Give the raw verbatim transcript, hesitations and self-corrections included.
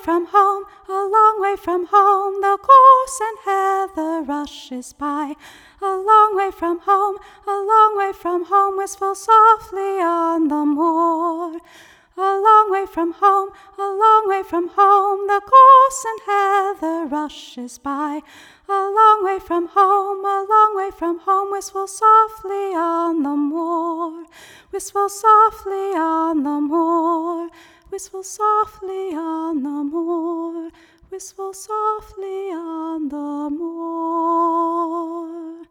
from home, a long way from home, the gorse and heather rushes by. A long way from home, a long way from home, wistful softly on the moor. A long way from home, a long way from home, the gorse and heather rushes by. A long way from home, a long way from home, wistful softly on the moor. Wistful softly on the moor. Wistful softly on the moor. Wistful softly on the moor.